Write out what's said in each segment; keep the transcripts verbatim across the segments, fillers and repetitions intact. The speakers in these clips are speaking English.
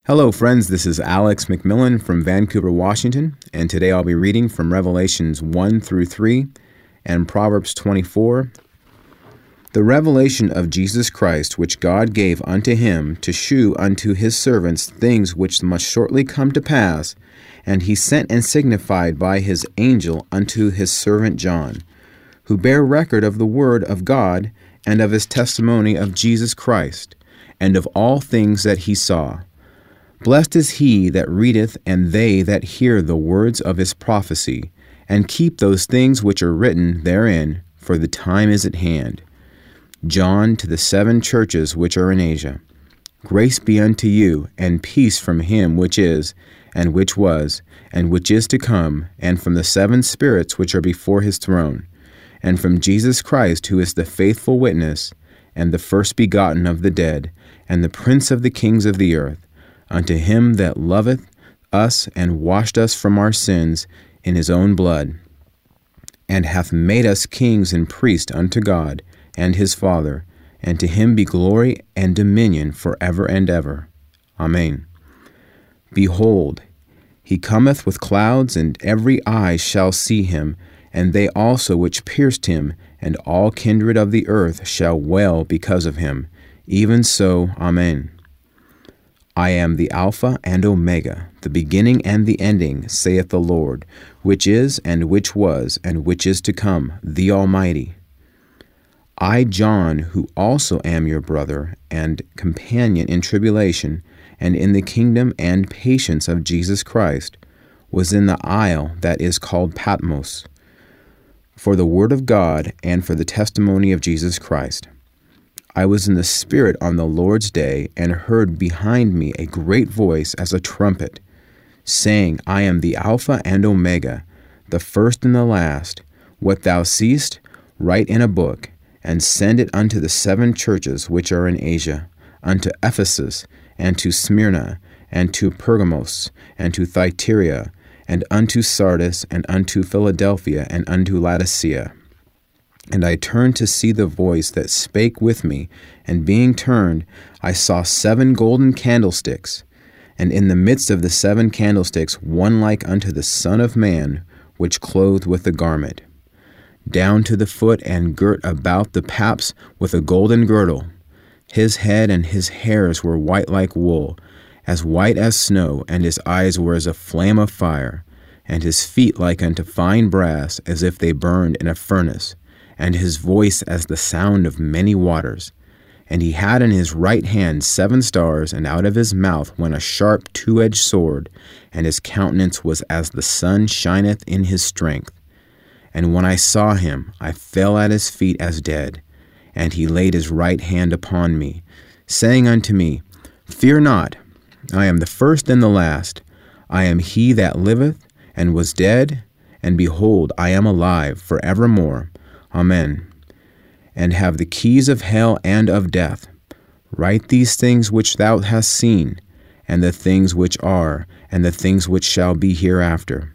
Hello, friends. This is Alex McMillan from Vancouver, Washington, and today I'll be reading from Revelations one through three and Proverbs twenty-four. The revelation of Jesus Christ, which God gave unto him to shew unto his servants things which must shortly come to pass, and he sent and signified by his angel unto his servant John, who bare record of the word of God and of his testimony of Jesus Christ, and of all things that he saw. Blessed is he that readeth, and they that hear the words of his prophecy, and keep those things which are written therein, for the time is at hand. John, to the seven churches which are in Asia. Grace be unto you, and peace from him which is, and which was, and which is to come, and from the seven spirits which are before his throne, and from Jesus Christ, who is the faithful witness, and the first begotten of the dead, and the prince of the kings of the earth, unto him that loveth us and washed us from our sins in his own blood, and hath made us kings and priests unto God and his Father, and to him be glory and dominion for ever and ever. Amen. Behold, he cometh with clouds, and every eye shall see him, and they also which pierced him, and all kindred of the earth shall wail because of him. Even so, Amen. I am the Alpha and Omega, the beginning and the ending, saith the Lord, which is, and which was, and which is to come, the Almighty. I, John, who also am your brother and companion in tribulation, and in the kingdom and patience of Jesus Christ, was in the isle that is called Patmos, for the word of God and for the testimony of Jesus Christ. I was in the Spirit on the Lord's day, and heard behind me a great voice as a trumpet, saying, I am the Alpha and Omega, the first and the last. What thou seest, write in a book, and send it unto the seven churches which are in Asia, unto Ephesus, and to Smyrna, and to Pergamos, and to Thyatira, and unto Sardis, and unto Philadelphia, and unto Laodicea. And I turned to see the voice that spake with me, and being turned, I saw seven golden candlesticks, and in the midst of the seven candlesticks one like unto the Son of Man, which clothed with a garment, down to the foot, and girt about the paps with a golden girdle. His head and his hairs were white like wool, as white as snow, and his eyes were as a flame of fire, and his feet like unto fine brass, as if they burned in a furnace, and his voice as the sound of many waters. And he had in his right hand seven stars, and out of his mouth went a sharp two-edged sword, and his countenance was as the sun shineth in his strength. And when I saw him, I fell at his feet as dead. And he laid his right hand upon me, saying unto me, Fear not, I am the first and the last. I am he that liveth, and was dead, and behold, I am alive for evermore. Amen. And have the keys of hell and of death. Write these things which thou hast seen, and the things which are, and the things which shall be hereafter.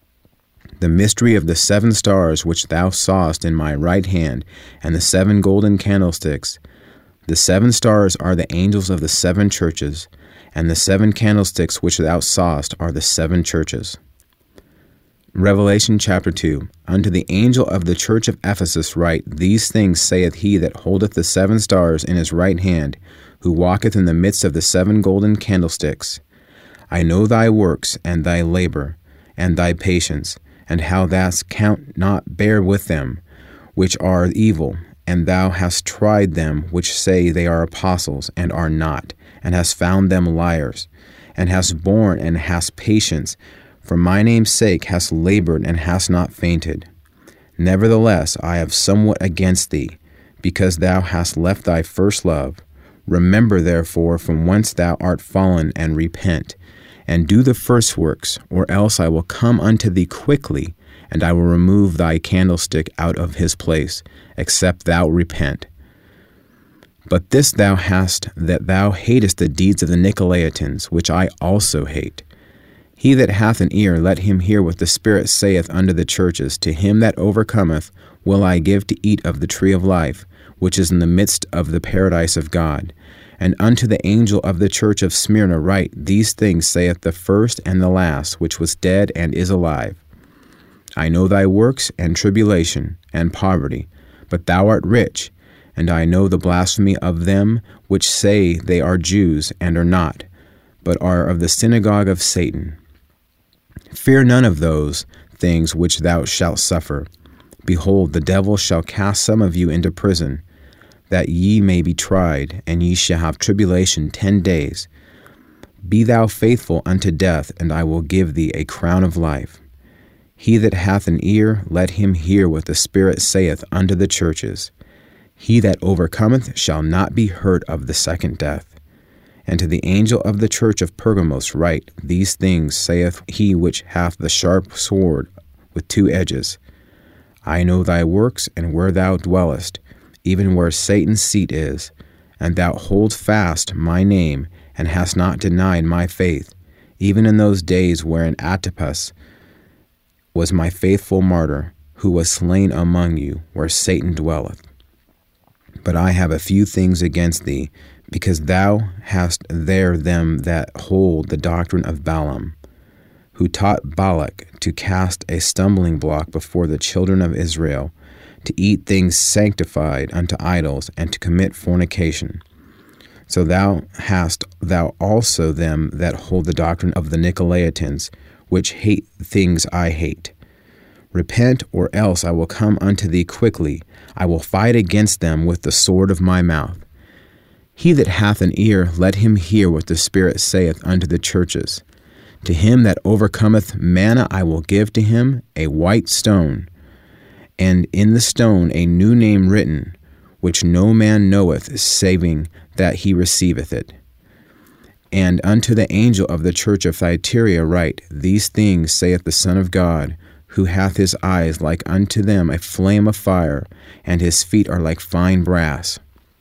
The mystery of the seven stars which thou sawest in my right hand, and the seven golden candlesticks. The seven stars are the angels of the seven churches, and the seven candlesticks which thou sawest are the seven churches. Revelation chapter two. Unto the angel of the church of Ephesus write, These things saith he that holdeth the seven stars in his right hand, who walketh in the midst of the seven golden candlesticks. I know thy works, and thy labor, and thy patience, and how thou canst not bear with them which are evil, and thou hast tried them which say they are apostles, and are not, and hast found them liars, and hast borne and hast patience, for my name's sake hast labored and hast not fainted. Nevertheless, I have somewhat against thee, because thou hast left thy first love. Remember therefore from whence thou art fallen, and repent, and do the first works, or else I will come unto thee quickly, and I will remove thy candlestick out of his place, except thou repent. But this thou hast, that thou hatest the deeds of the Nicolaitans, which I also hate. He that hath an ear, let him hear what the Spirit saith unto the churches. To him that overcometh will I give to eat of the tree of life, which is in the midst of the paradise of God. And unto the angel of the church of Smyrna write, These things saith the first and the last, which was dead and is alive. I know thy works, and tribulation, and poverty, but thou art rich, and I know the blasphemy of them which say they are Jews, and are not, but are of the synagogue of Satan. Fear none of those things which thou shalt suffer. Behold, the devil shall cast some of you into prison, that ye may be tried, and ye shall have tribulation ten days. Be thou faithful unto death, and I will give thee a crown of life. He that hath an ear, let him hear what the Spirit saith unto the churches. He that overcometh shall not be hurt of the second death. And to the angel of the church of Pergamos write, These things saith he which hath the sharp sword with two edges. I know thy works, and where thou dwellest, even where Satan's seat is, and thou hold fast my name, and hast not denied my faith, even in those days wherein Antipas was my faithful martyr, who was slain among you, where Satan dwelleth. But I have a few things against thee, because thou hast there them that hold the doctrine of Balaam, who taught Balak to cast a stumbling block before the children of Israel, to eat things sanctified unto idols, and to commit fornication. So thou hast thou also them that hold the doctrine of the Nicolaitans, which hate things I hate. Repent, or else I will come unto thee quickly. I will fight against them with the sword of my mouth. He that hath an ear, let him hear what the Spirit saith unto the churches. To him that overcometh, manna I will give to him, a white stone, and in the stone a new name written, which no man knoweth, saving that he receiveth it. And unto the angel of the church of Thyatira write, These things saith the Son of God, who hath his eyes like unto them a flame of fire, and his feet are like fine brass.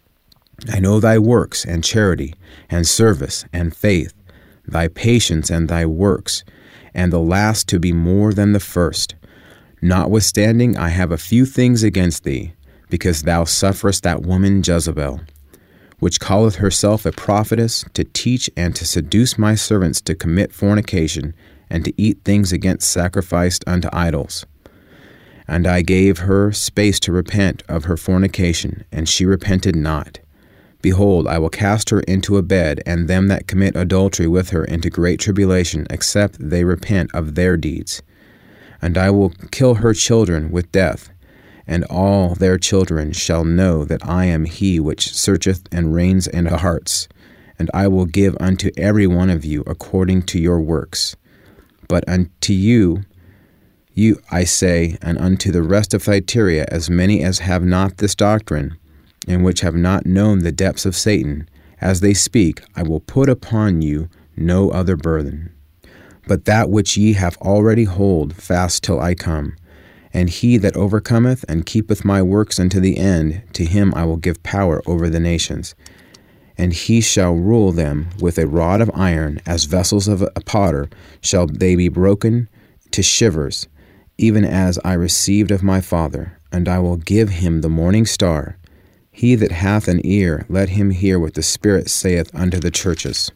I know thy works, and charity, and service, and faith, thy patience, and thy works, and the last to be more than the first. Notwithstanding, I have a few things against thee, because thou sufferest that woman Jezebel, which calleth herself a prophetess, to teach and to seduce my servants to commit fornication, and to eat things against sacrificed unto idols. And I gave her space to repent of her fornication, and she repented not. Behold, I will cast her into a bed, and them that commit adultery with her into great tribulation, except they repent of their deeds. And I will kill her children with death, and all their children shall know that I am he which searcheth and reigns in hearts. And I will give unto every one of you according to your works. But unto you, you I say, and unto the rest of Thyatira, as many as have not this doctrine, and which have not known the depths of Satan, as they speak, I will put upon you no other burden, but that which ye have already hold fast till I come. And he that overcometh and keepeth my works unto the end, to him I will give power over the nations. And he shall rule them with a rod of iron, as vessels of a potter shall they be broken to shivers, even as I received of my Father. And I will give him the morning star. He that hath an ear, let him hear what the Spirit saith unto the churches.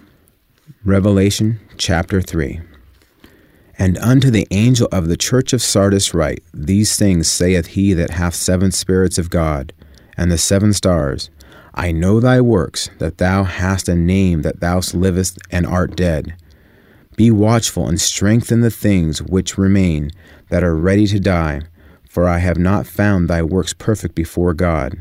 Revelation chapter three. And unto the angel of the church of Sardis write, These things saith he that hath seven spirits of God, and the seven stars. I know thy works, that thou hast a name, that thou livest and art dead. Be watchful and strengthen the things which remain, that are ready to die, for I have not found thy works perfect before God.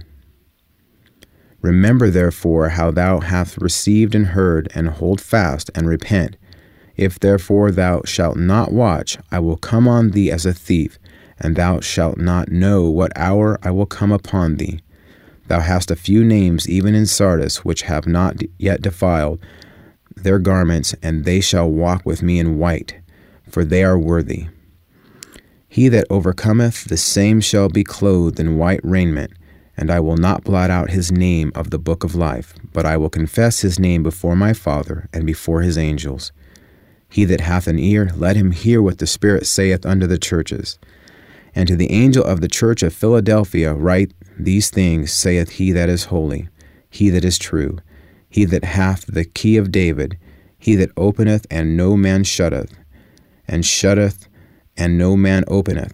Remember therefore how thou hast received and heard, and hold fast, and repent. If therefore thou shalt not watch, I will come on thee as a thief, and thou shalt not know what hour I will come upon thee. Thou hast a few names even in Sardis, which have not yet defiled their garments, and they shall walk with me in white, for they are worthy. He that overcometh, the same shall be clothed in white raiment, and I will not blot out his name of the book of life, but I will confess his name before my Father and before his angels. He that hath an ear, let him hear what the Spirit saith unto the churches. And to the angel of the church of Philadelphia write, These things saith he that is holy, he that is true, he that hath the key of David, he that openeth and no man shutteth, and shutteth and no man openeth.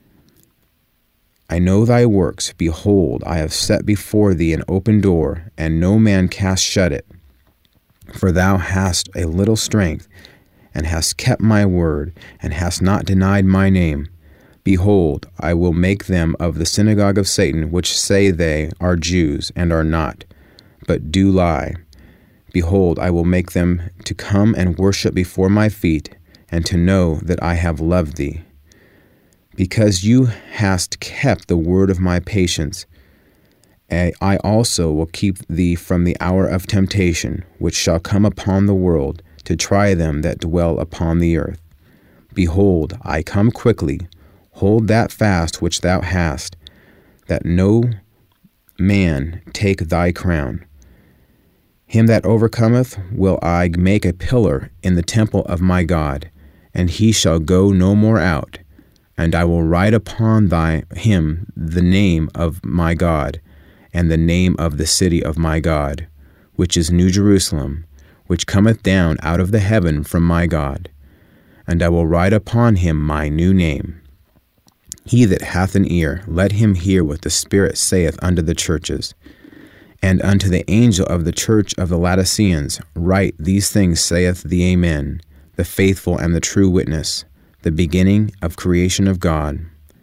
I know thy works. Behold, I have set before thee an open door, and no man cast shut it. For thou hast a little strength, and hast kept my word, and hast not denied my name. Behold, I will make them of the synagogue of Satan, which say they are Jews, and are not, but do lie. Behold, I will make them to come and worship before my feet, and to know that I have loved thee. Because you hast kept the word of my patience, I also will keep thee from the hour of temptation, which shall come upon the world, to try them that dwell upon the earth. Behold, I come quickly. Hold that fast which thou hast, that no man take thy crown. Him that overcometh will I make a pillar in the temple of my God, and he shall go no more out. And I will write upon thy him the name of my God, and the name of the city of my God, which is New Jerusalem, which cometh down out of the heaven from my God. And I will write upon him my new name. He that hath an ear, let him hear what the Spirit saith unto the churches. And unto the angel of the church of the Laodiceans write, these things saith the Amen, the faithful and the true witness, the beginning of creation of God.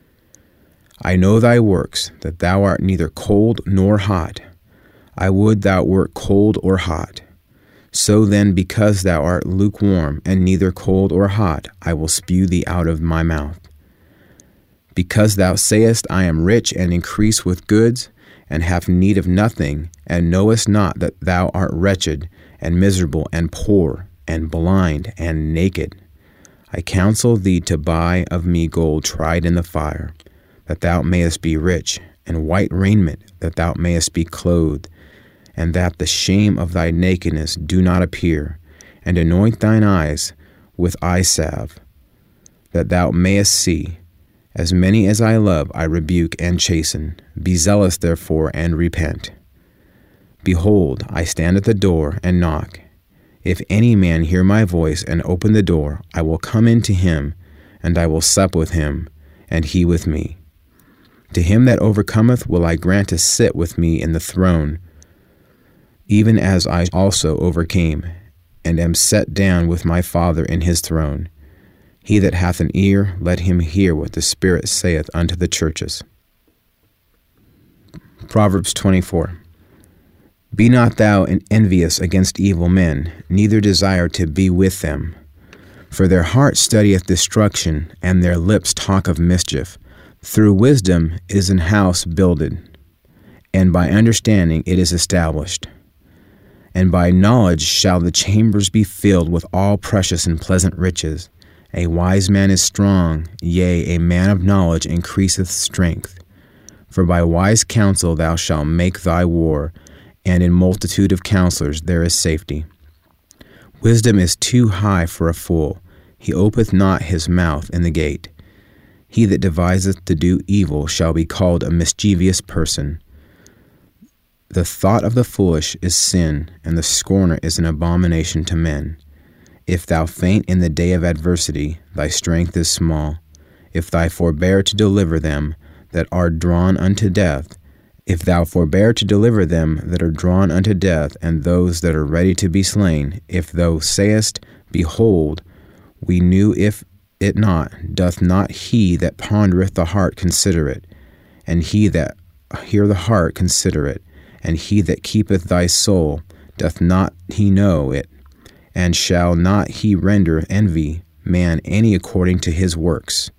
I know thy works, that thou art neither cold nor hot. I would thou wert cold or hot. So then, because thou art lukewarm, and neither cold or hot, I will spew thee out of my mouth. Because thou sayest, I am rich and increase with goods, and have need of nothing, and knowest not that thou art wretched, and miserable, and poor, and blind, and naked. I counsel thee to buy of me gold tried in the fire, that thou mayest be rich, and white raiment, that thou mayest be clothed, and that the shame of thy nakedness do not appear, and anoint thine eyes with eye salve, that thou mayest see. As many as I love I rebuke and chasten. Be zealous therefore, and repent. Behold, I stand at the door and knock. If any man hear my voice and open the door, I will come in to him, and I will sup with him, and he with me. To him that overcometh will I grant to sit with me in the throne, even as I also overcame, and am set down with my Father in his throne. He that hath an ear, let him hear what the Spirit saith unto the churches. Proverbs twenty-four. Be not thou envious against evil men, neither desire to be with them. For their heart studieth destruction, and their lips talk of mischief. Through wisdom is an house builded, and by understanding it is established. And by knowledge shall the chambers be filled with all precious and pleasant riches. A wise man is strong, yea, a man of knowledge increaseth strength. For by wise counsel thou shalt make thy war, and in multitude of counselors there is safety. Wisdom is too high for a fool. He openeth not his mouth in the gate. He that deviseth to do evil shall be called a mischievous person. The thought of the foolish is sin, and the scorner is an abomination to men. If thou faint in the day of adversity, thy strength is small. If thou forbear to deliver them that are drawn unto death, if thou forbear to deliver them that are drawn unto death, and those that are ready to be slain, if thou sayest, Behold, we knew if it not, doth not he that pondereth the heart consider it? And he that hear the heart consider it? And he that keepeth thy soul, doth not he know it? And shall not he render envy man any according to his works?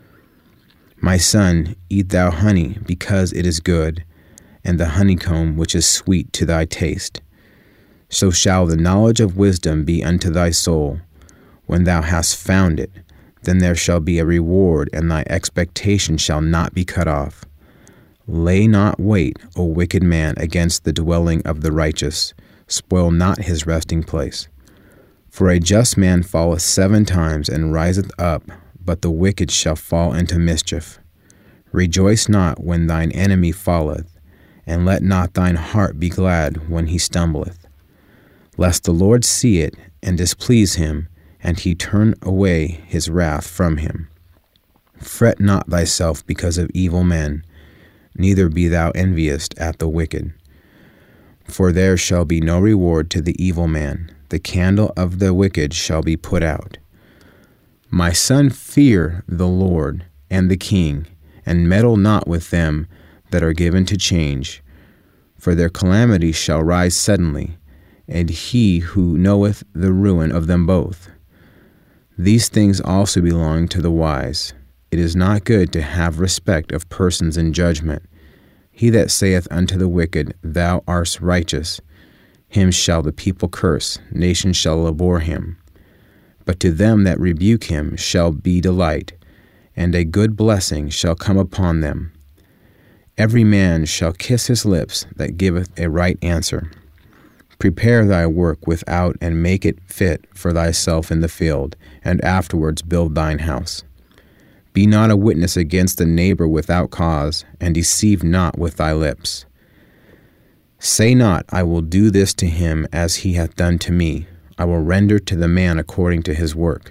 My son, eat thou honey, because it is good, and the honeycomb which is sweet to thy taste. So shall the knowledge of wisdom be unto thy soul. When thou hast found it, then there shall be a reward, and thy expectation shall not be cut off. Lay not wait, O wicked man, against the dwelling of the righteous. Spoil not his resting place. For a just man falleth seven times and riseth up, but the wicked shall fall into mischief. Rejoice not when thine enemy falleth, and let not thine heart be glad when he stumbleth. lest the Lord see it and displease him, and he turn away his wrath from him. Fret not thyself because of evil men, neither be thou envious at the wicked. For there shall be no reward to the evil man. The candle of the wicked shall be put out. My son, fear the Lord and the king, and meddle not with them that are given to change. For their calamity shall rise suddenly, and he who knoweth the ruin of them both. These things also belong to the wise. It is not good to have respect of persons in judgment. He that saith unto the wicked, Thou art righteous, him shall the people curse, nations shall abhor him. But to them that rebuke him shall be delight, and a good blessing shall come upon them. Every man shall kiss his lips that giveth a right answer. Prepare thy work without, and make it fit for thyself in the field, and afterwards build thine house. Be not a witness against a neighbor without cause, and deceive not with thy lips. Say not, I will do this to him as he hath done to me. I will render to the man according to his work.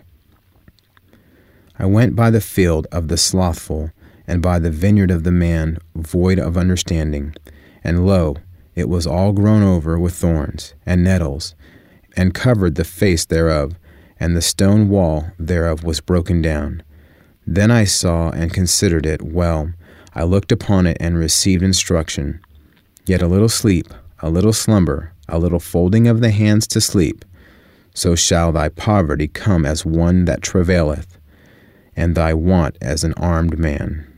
I went by the field of the slothful, and by the vineyard of the man void of understanding. And lo, it was all grown over with thorns and nettles, and covered the face thereof, and the stone wall thereof was broken down. Then I saw and considered it well. I looked upon it and received instruction. Yet a little sleep, a little slumber, a little folding of the hands to sleep, so shall thy poverty come as one that travaileth, and thy want as an armed man.